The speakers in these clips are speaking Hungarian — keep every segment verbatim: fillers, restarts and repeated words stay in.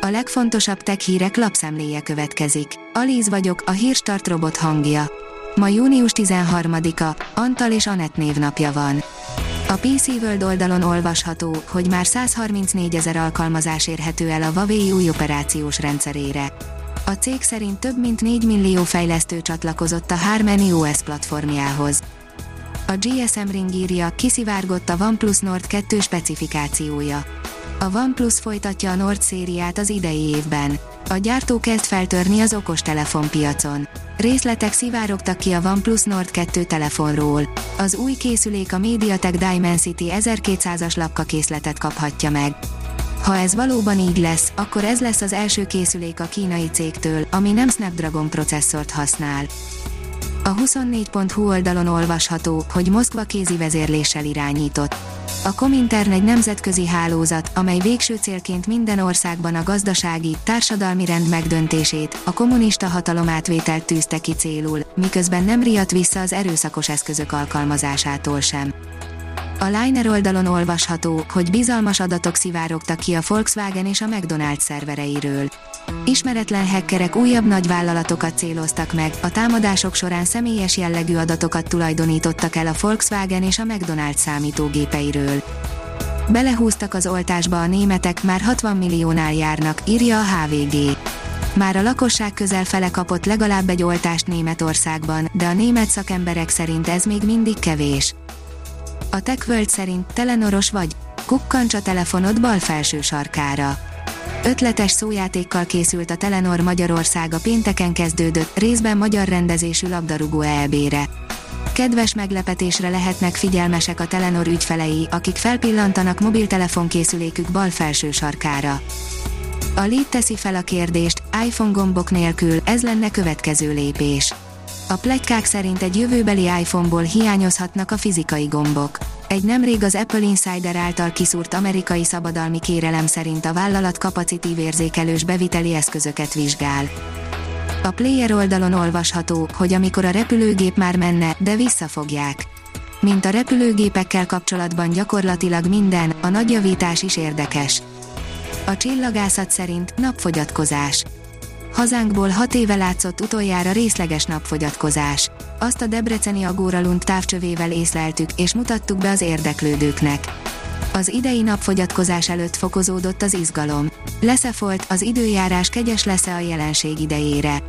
A legfontosabb tech hírek lapszemléje következik. Alíz vagyok, a Hírstart robot hangja. Ma június tizenharmadika, Antal és Anett névnapja van. A pé cé World oldalon olvasható, hogy már százharmincnégyezer alkalmazás érhető el a Huawei új operációs rendszerére. A cég szerint több mint négy millió fejlesztő csatlakozott a Harmony o es platformjához. A gé es em Ring írja, kiszivárgott a OnePlus Nord kettő specifikációja. A OnePlus folytatja a Nord szériát az idei évben. A gyártó kezd feltörni az okostelefon piacon. Részletek szivárogtak ki a OnePlus Nord kettő telefonról. Az új készülék a MediaTek Dimensity ezerkétszázas lapkakészletet kaphatja meg. Ha ez valóban így lesz, akkor ez lesz az első készülék a kínai cégtől, ami nem Snapdragon processzort használ. A huszonnégy pont hu oldalon olvasható, hogy Moszkva kézi vezérléssel irányított. A Komintern egy nemzetközi hálózat, amely végső célként minden országban a gazdasági, társadalmi rend megdöntését, a kommunista hatalomátvételt tűzte ki célul, miközben nem riadt vissza az erőszakos eszközök alkalmazásától sem. A Liner oldalon olvasható, hogy bizalmas adatok szivárogtak ki a Volkswagen és a McDonald's szervereiről. Ismeretlen hackerek újabb nagyvállalatokat céloztak meg, a támadások során személyes jellegű adatokat tulajdonítottak el a Volkswagen és a McDonald's számítógépeiről. Belehúztak az oltásba a németek, már hatvan milliónál járnak, írja a há vé gé. Már a lakosság közel fele kapott legalább egy oltást Németországban, de a német szakemberek szerint ez még mindig kevés. A TechWorld szerint telenoros vagy, kukkancs a telefonod bal felső sarkára. Ötletes szójátékkal készült a Telenor Magyarország a pénteken kezdődött, részben magyar rendezésű labdarúgó é bé-re. Kedves meglepetésre lehetnek figyelmesek a Telenor ügyfelei, akik felpillantanak mobiltelefonkészülékük bal felső sarkára. A Lead teszi fel a kérdést, iPhone gombok nélkül, ez lenne következő lépés. A pletykák szerint egy jövőbeli iPhone-ból hiányozhatnak a fizikai gombok. Egy nemrég az Apple Insider által kiszúrt amerikai szabadalmi kérelem szerint a vállalat kapacitív érzékelős beviteli eszközöket vizsgál. A Player oldalon olvasható, hogy amikor a repülőgép már menne, de visszafogják. Mint a repülőgépekkel kapcsolatban gyakorlatilag minden, a nagy javítás is érdekes. A csillagászat szerint napfogyatkozás. Hazánkból hat éve látszott utoljára részleges napfogyatkozás. Azt a debreceni Agóra Lund távcsövével észleltük, és mutattuk be az érdeklődőknek. Az idei napfogyatkozás előtt fokozódott az izgalom. Lesz-e folt, az időjárás kegyes lesz-e a jelenség idejére?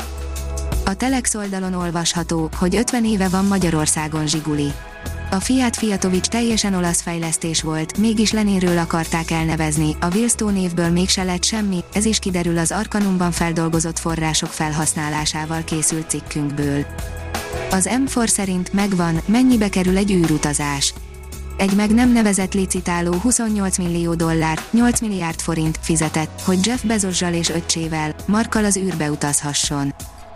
A Telex oldalon olvasható, hogy ötven éve van Magyarországon Zsiguli. A Fiat Fiatovics teljesen olasz fejlesztés volt, mégis Leninről akarták elnevezni, a Wheelstone névből mégse lett semmi, ez is kiderül az Arcanumban feldolgozott források felhasználásával készült cikkünkből. Az em négy szerint megvan, mennyibe kerül egy űrutazás. Egy meg nem nevezett licitáló huszonnyolc millió dollár, nyolc milliárd forint fizetett, hogy Jeff Bezossal és öccsével, Markkal az űrbe utazhasson.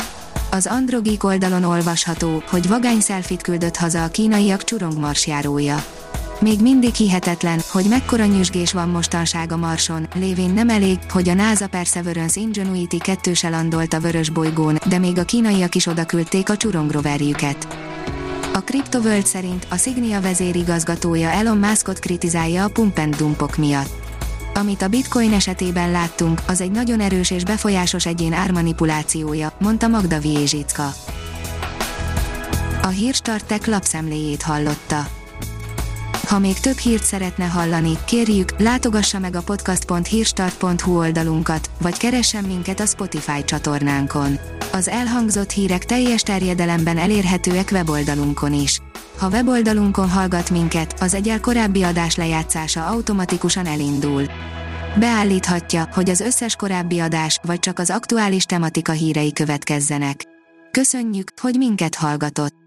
Az Androgeek oldalon olvasható, hogy vagány selfit küldött haza a kínaiak Csurong marsjárója. Még mindig hihetetlen, hogy mekkora nyüzsgés van mostanság a Marson, lévén nem elég, hogy a NASA Perseverance Ingenuity kettő landolt a vörös bolygón, de még a kínaiak is odaküldték a Csurong roverjüket. A CryptoWorld szerint a Signia vezérigazgatója Elon Muskot kritizálja a pump and dumpok miatt. Amit a bitcoin esetében láttunk, az egy nagyon erős és befolyásos egyén ármanipulációja, mondta Magda Viezsicka. A Hírstart Tech lapszemléjét hallotta. Ha még több hírt szeretne hallani, kérjük, látogassa meg a podcast pont hírstart pont hu oldalunkat, vagy keressen minket a Spotify csatornánkon. Az elhangzott hírek teljes terjedelemben elérhetőek weboldalunkon is. Ha weboldalunkon hallgat minket, az egyel korábbi adás lejátszása automatikusan elindul. Beállíthatja, hogy az összes korábbi adás, vagy csak az aktuális tematika hírei következzenek. Köszönjük, hogy minket hallgatott!